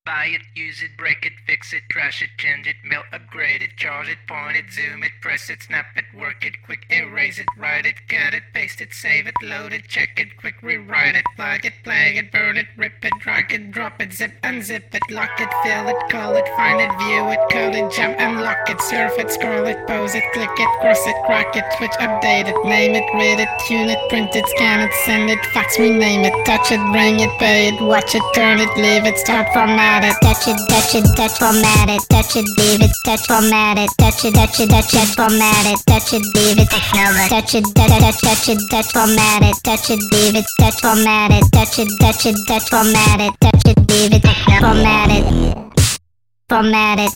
Buy it, use it, break it, fix it, trash it, change it, mail, upgrade it, charge it, point it, zoom it, press it, snap it, work it, quick erase it, write it, cut it, paste it, save it, load it, check it, quick rewrite it, plug it, play it, burn it, rip it, drag it, drop it, zip, unzip it, lock it, fill it, call it, find it, view it, code it, jump, unlock it, surf it, scroll it, pose it, click it, cross it, crack it, switch, update it, name it, read it, tune it, print it, scan it, send it, fax, rename it, touch it, bring it, pay it, watch it, turn it, leave it, start, format it, touch it, format it, touch it, leave it, touch, format it, touch it, format it, touch it, leave it, touch it, format it, touch it, leave it, touch, format it, touch it, format it, touch it, leave it, format it, format it.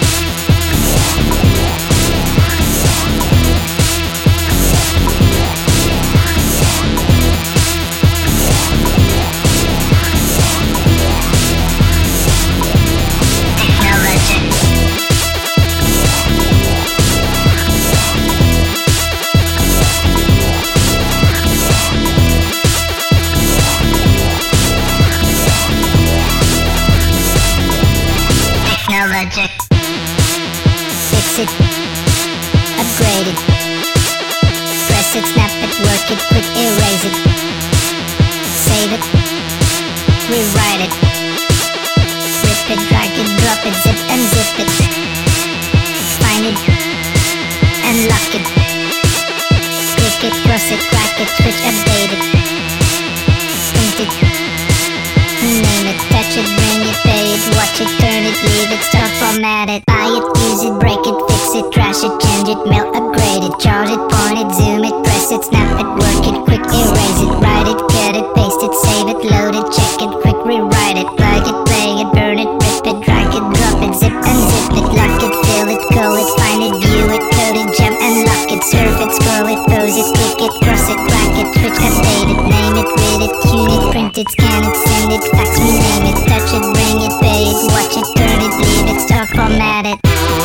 Fix it, upgrade it, press it, snap it, work it, quick erase it, save it, rewrite it, rip it, drag it, drop it, zip, unzip it, find it, unlock it, click it, cross it, crack it, switch, update it, print it, rename it, touch it, bring it, pay it, watch it, turn it, leave it, start, format it, buy it, use it, break it, fix it, trash it, change it, mail, upgrade it, charge it, point it, zoom it, press it, snap it, work it, quick erase it, write it, cut it, paste it, save it, load it, check it, quick rewrite it, plug it, play it, burn it, rip it, drag it, drop it, zip, unzip it, lock it, fill it, call it, find it, view it, code it, jump, unlock it, surf it, scroll it, pose it, click it, cross it, crack it, switch, update it, name it, read it, tune it, print it, scan it, send it, fax, rename it, touch it, bring it, pay it, watch it, turn it, leave it, start, format it.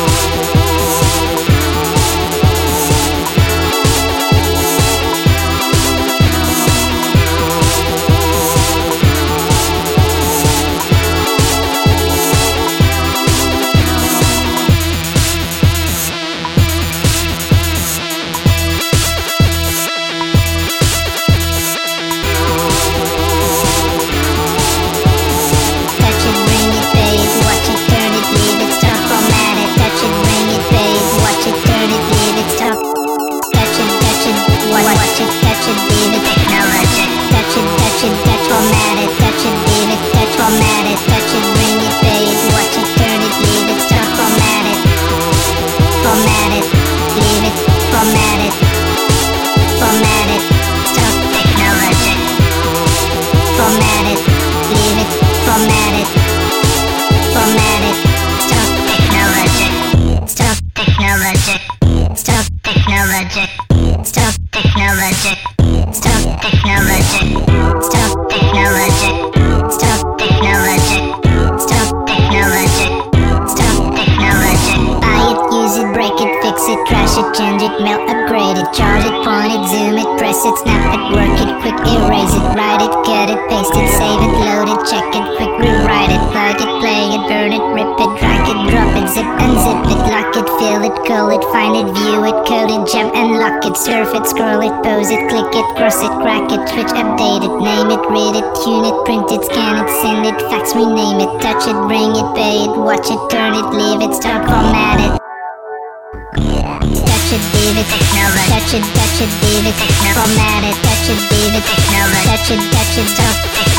Surf it, scroll it, pose it, click it, cross it, crack it, switch, update it, name it, read it, tune it, print it, scan it, send it, fax, rename it, touch it, bring it, pay it, watch it, turn it, leave it, start, format it. Touch it, leave it, touch it, leave it, format it, touch it, leave it, touch it, start,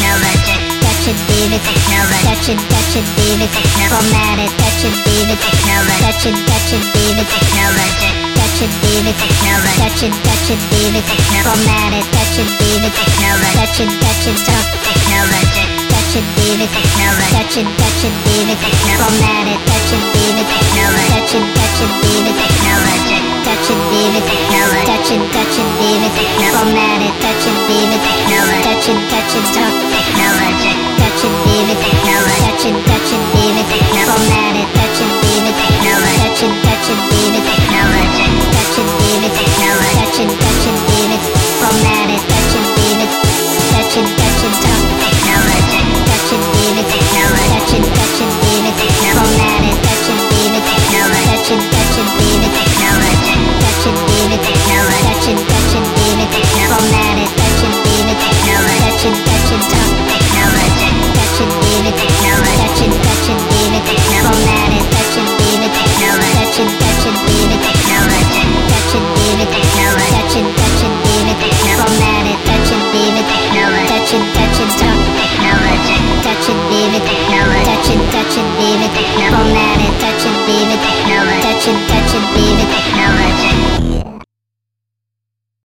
touch it, leave it, touch it, leave it, format it, touch it, leave it, touch it, leave it, touch it, leave it, touch it, leave it, format it, touch it, leave it, touch it, stop, touch it, leave it, touch it, leave it, format it, touch it, leave it, touch it, leave it, touch it, leave it, touch it, leave it, format it, touch it, leave it, touch it, stop, touch it, leave it, touch it, leave it, format it, touch it, leave it, touch it, leave it, touch it, leave it, touch it, leave it, format it, touch it, leave it, touch it, stop, touch it, leave it, touch it, Format it, touch it, leave it, touch it.